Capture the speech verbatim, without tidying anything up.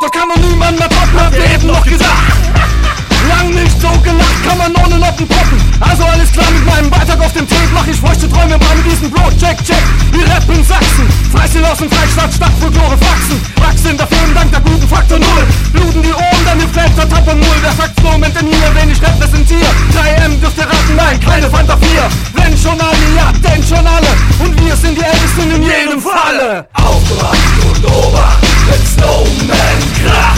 das kann doch niemand mehr toppen, habt ihr eben noch gesagt. Lang nicht so gelacht, kann man ohne Noppen poppen. Also alles klar mit meinem Beitrag auf dem Tape, mach ich feuchte Träume mal mit diesem Bro. Check, check, wir rappen Sachsen. Freistil aus dem Freistaat, Stadt, Folklore, Faxen. Wachsen der Film dank der guten Faktor Null. Bluten die Ohren, dann gefällt der Tapper Null. Wer sagt's nur, Moment, denn hier, wen ich repräsentiere. drei M dürft ihr raten, nein, keine Fanta vier. Wenn schon alle, ja, denn schon alle. Und wir sind die Ältesten in jedem Falle. Aufgewacht und Obacht, wenn Snowman kracht.